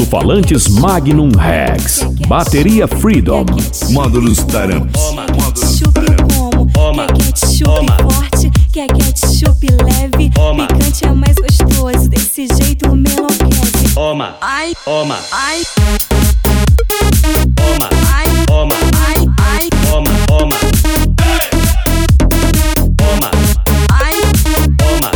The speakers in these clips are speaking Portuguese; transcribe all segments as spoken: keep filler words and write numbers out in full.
alto-falantes Magnum Rex. Bateria Freedom. Módulos Taramps. Quer ketchup forte, quer ketchup leve. Picante é mais gostoso, desse jeito me enlouquece. Toma, ai, toma, ai, toma, ai, toma, ai, ai, toma, toma, toma, ai, toma,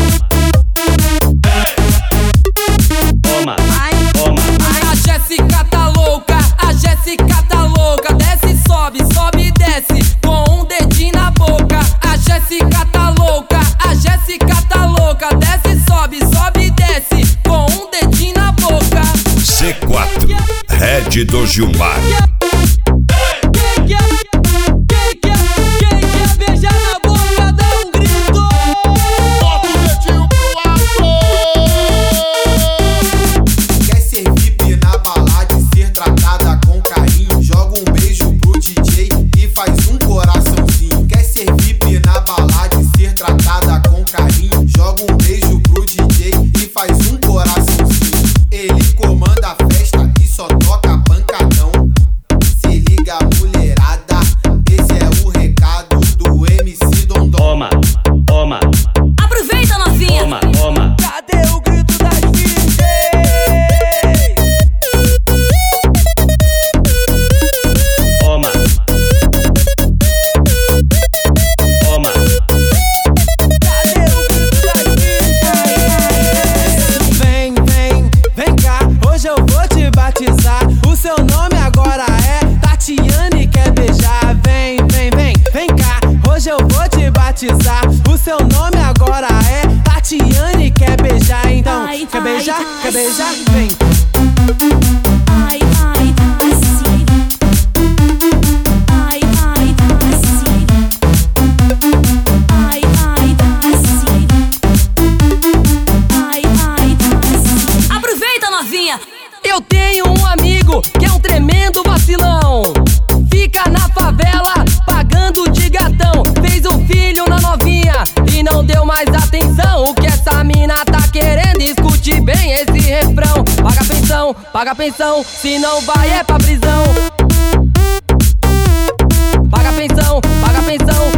toma, ai, toma. A Jéssica tá louca, a Jéssica tá louca. Desce, sobe, sobe, desce, com um dedinho na boca. A Jéssica tá louca, a Jéssica tá louca. Desce, sobe, sobe, desce, com um dedinho na boca. C quatro, Red do Gilmar. Quem quer, quem quer, quem quer beijar na boca, dá um grito. Bota o dedinho pro alto. Quer ser V I P na balada e ser tratada com carinho? Joga um beijo pro D J e faz um coraçãozinho. Quer ser V I P na balada e ser tratada com carinho? Joga um beijo pro D J e faz um coraçãozinho. Ele comanda a festa e só toca pancadão. Se liga, mulherada, esse é o recado do M C Dondon. Toma, toma, aproveita, novinha. toma, toma. Cadê o grito das virgens? Toma, toma, Cadê o grito das virgens? Vem, vem, vem cá, hoje eu vou te batizar. O seu nome agora é Tatiane, quer beijar? Vem, vem, vem, vem cá, hoje eu vou te batizar. O seu nome agora é Tatiane, quer beijar? Então, Ai, quer ai, beijar? ai, Quer beijar? sim. Vem. Ai, ai, assim. Ai, ai, assim. Ai, ai, assim. Ai, ai, assim. Aproveita, novinha. Eu tenho um amigo que é um tremendo vacilão. Fica na favela pagando de gatão. Fez um filho na novinha e não deu mais atenção. O que essa mina tá querendo? Escute bem esse refrão. Paga pensão, paga pensão, se não vai é pra prisão. Paga pensão, paga pensão.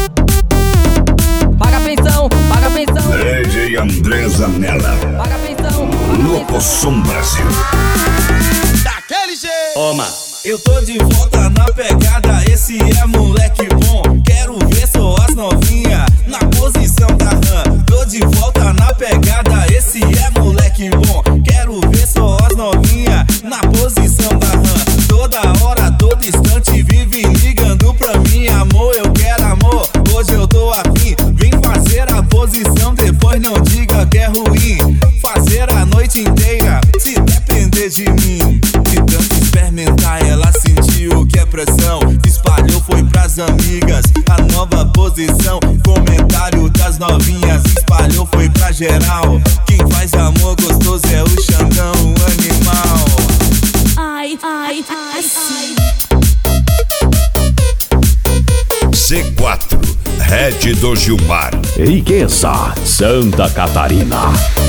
Paga pensão, paga pensão. D J André Zanella. Paga pensão, Louco Som Brasil. Daquele jeito. toma. Eu tô de volta na pegada, esse é moleque bom. Quero ver só as novinha na posição da rã. Tô de volta na pegada, esse é moleque bom. Quero ver só as novinha na posição da rã. Toda hora, todo instante, vive ligando pra mim. Amor, eu quero amor, hoje eu tô afim. Vem fazer a posição, depois não diga que é ruim. Fazer a noite inteira, se depender de mim. De tanto experimentar, ela sentiu que é pressão. Se espalhou, foi pras amigas, a nova posição. Comentário das novinhas, se espalhou, foi pra geral. Quem faz amor gostoso é o Xandão, o animal. Ai, ai, assim. C quatro, Red do Gilmar. Riqueza, Santa Catarina.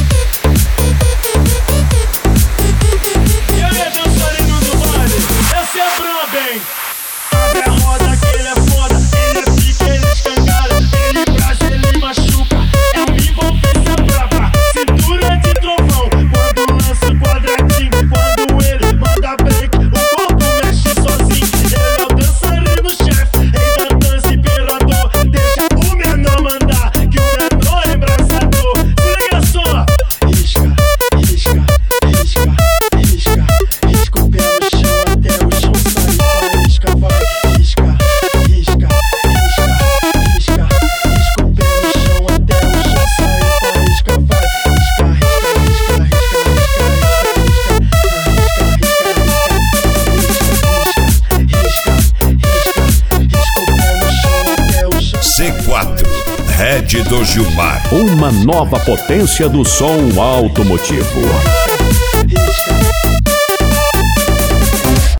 E aí, dançarino do baile? Esse é Brabem. Abre a roda que ele é foda. Ele é pica, ele escangalha. Ele braça, ele machuca. É uma envolvência brava. Cintura de trovão. Quando lança o quadradinho. Quando ele manda break, o corpo mexe sozinho. Ele é o dançarino chefe. Rei da dança, imperador. Deixa o menor mandar, que o menor é embraçador. Se liga só. Risca, risca, risca, risca. Risca o pé no chão até o chão sair faísca. Vai, risca, risca, risca, risca. Risca o pé no chão até o chão sair faísca. Vai, risca, risca, risca, risca, risca, risca, risca, risca, risca, risca, risca, risca, risca o pé no chão até o chão. C quatro, Red do Gilmar. Uma nova potência do som automotivo.